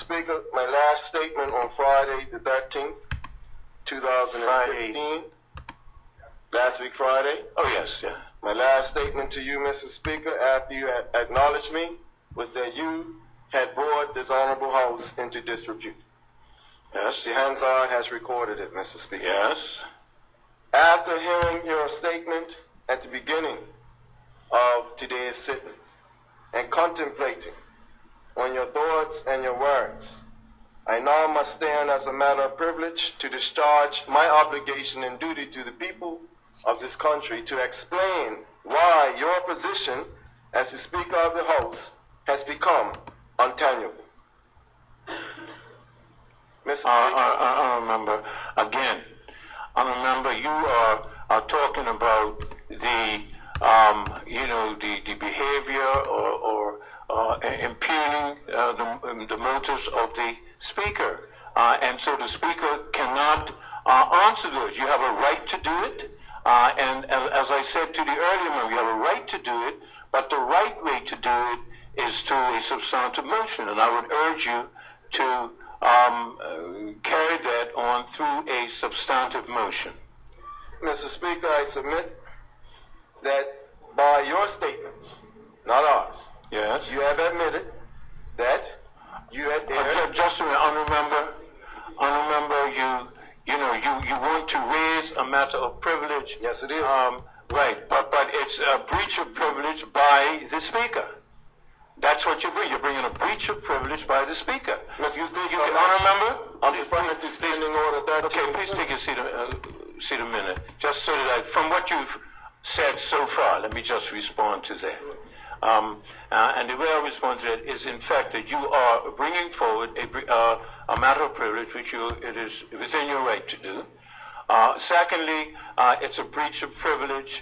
Speaker, my last statement on Friday the 13th, 2015. Last week Friday. Oh, yes, yeah. My last statement to you, Mr. Speaker, after you had acknowledged me, was that you had brought this honorable House into disrepute. Yes. The Hansard has recorded it, Mr. Speaker. Yes. After hearing your statement at the beginning of today's sitting and contemplating on your thoughts and your words, I now must stand as a matter of privilege to discharge my obligation and duty to the people of this country to explain why your position as the Speaker of the House has become untenable. Mr. Speaker, I remember, again, I remember you are talking about the, the behavior or impugning the motives of the Speaker. And so the Speaker cannot answer those. You have a right to do it. And as I said to the earlier member, you have a right to do it, but the right way to do it is through a substantive motion. And I would urge you to carry that on through a substantive motion. Mr. Speaker, I submit that by your statements, not ours, yes, you have admitted that you had erred. Just a minute, I remember you want to raise a matter of privilege. Yes, it is. Right, but it's a breach of privilege by the Speaker. That's what you bring. You're bringing a breach of privilege by the Speaker. Mr. Speaker, You can remember? I'm referring to Standing Order 13. Okay, please take a seat a minute. Just so that from what you've said so far, let me just respond to that. And the way I respond to that is, in fact, that you are bringing forward a matter of privilege, which it is within your right to do. Secondly, it's a breach of privilege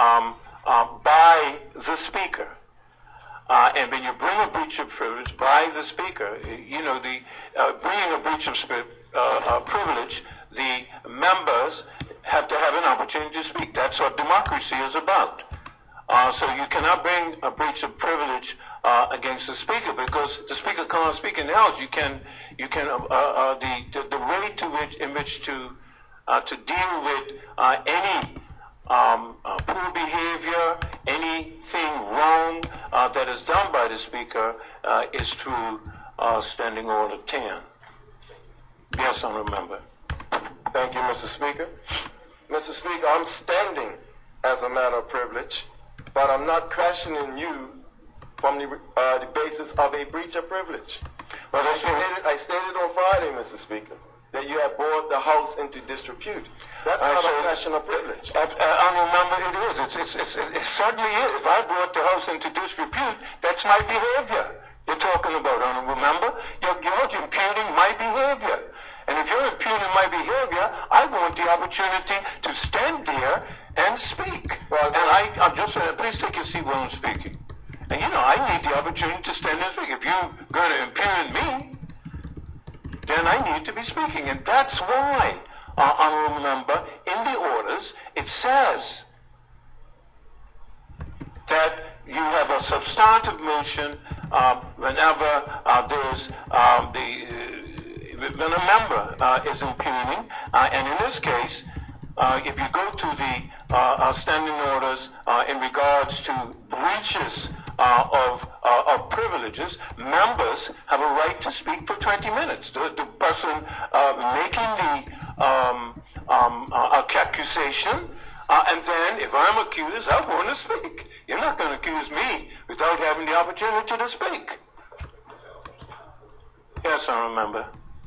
by the Speaker. And when you bring a breach of privilege by the Speaker, bringing a breach of privilege, the members have to have an opportunity to speak. That's what democracy is about. So you cannot bring a breach of privilege against the Speaker, because the Speaker cannot speak in the House. The way in which to deal with any poor behavior, anything wrong that is done by the Speaker is through Standing Order 10. Yes, I remember. Thank you, Mr. Speaker. Mr. Speaker, I'm standing as a matter of privilege, but I'm not questioning you from the basis of a breach of privilege. But I stated on Friday, Mr. Speaker, that you have brought the House into disrepute. That's not a question of privilege. I remember it is. It certainly is. If I brought the House into disrepute, that's my behavior you're talking about, honorable member. You're impugning my behavior. And if you're impugning my behavior, I want the opportunity to stand there and speak. Well, and I'm just saying, please take your seat while I'm speaking. And I need the opportunity to stand and speak. If you're going to impugn me, then I need to be speaking. And that's why, honorable member, in the orders, it says that you have a substantive motion whenever there's when a member is impugning, and in this case, if you go to the standing orders in regards to breaches of privileges, members have a right to speak for 20 minutes. The person making the accusation, and then if I'm accused, I want to speak. You're not going to accuse me without having the opportunity to speak. Yes, I remember.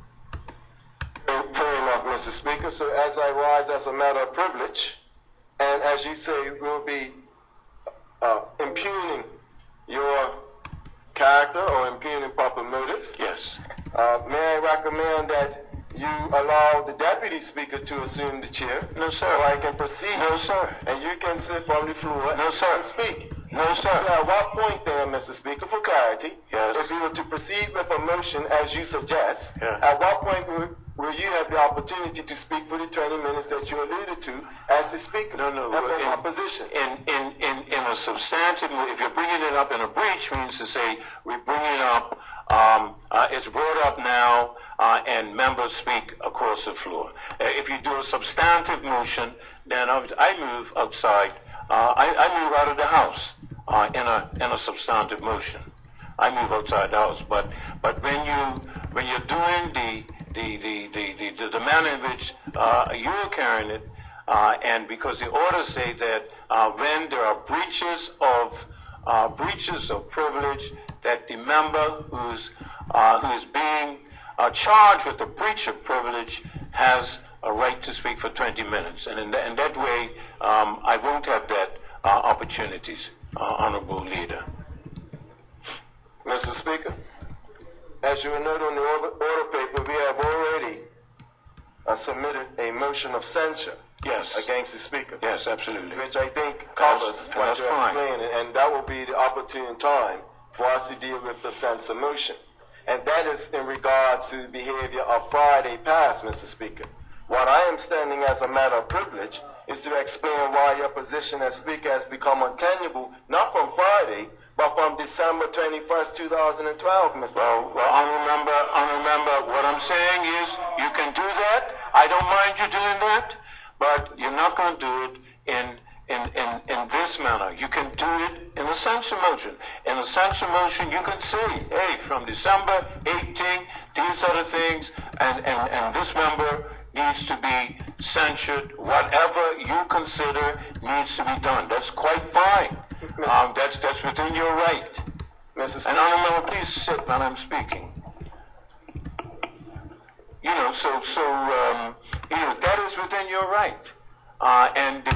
Fair enough, Mr. Speaker. So as I rise as a matter of privilege, and as you say, we'll be impugning your character or impugning proper motive. Yes. May I recommend that you allow the Deputy Speaker to assume the chair? No, sir. So I can proceed. No, sir. And you can sit from the floor no, sir. and speak. No, sir. At what point then, Mr. Speaker, for clarity, Yes. if we were to proceed with a motion as you suggest, Yeah. at what point will you have the opportunity to speak for the 20 minutes that you alluded to as the speaker? No, no. And from opposition. In a substantive, if you're bringing it up in a breach, means to say we bring it up, it's brought up now, and members speak across the floor. If you do a substantive motion, then I move outside. I move out of the house in a substantive motion. I move outside the house. But when you're doing the manner in which you're carrying it, and because the orders say that when there are breaches of privilege, that the member who is being charged with the breach of privilege has a right to speak for 20 minutes, and in that way, I won't have that opportunities, Honorable Leader. Mr. Speaker, as you will note on the order paper, we have already submitted a motion of censure Yes. against the Speaker, Yes, absolutely. which I think covers And what that's you're fine. explaining, and that will be the opportune time for us to deal with the censure motion. And that is in regards to the behavior of Friday past, Mr. Speaker. What I am standing as a matter of privilege is to explain why your position as Speaker has become untenable, not from Friday, but from December 21st, 2012, Mr. Well, honorable member, what I'm saying is you can do that. I don't mind you doing that, but you're not going to do it in this manner. You can do it in a censure motion. In a censure motion, you can say, hey, from December 18, these are the things, and this member needs to be censured. Whatever you consider needs to be done. That's quite fine. That's within your right. Mr. And Speaker, honorable member, please sit when I'm speaking. So that is within your right. And the